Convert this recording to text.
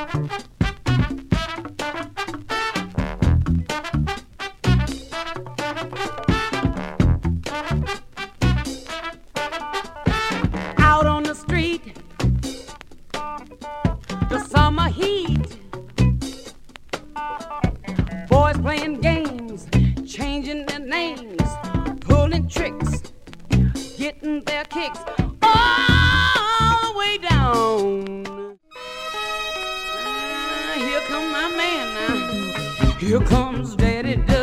Out on the street, the summer heat, boys playing games, changing their names, pulling tricks, getting their kicks all the way down. Here comes my man now. Here comes Daddy.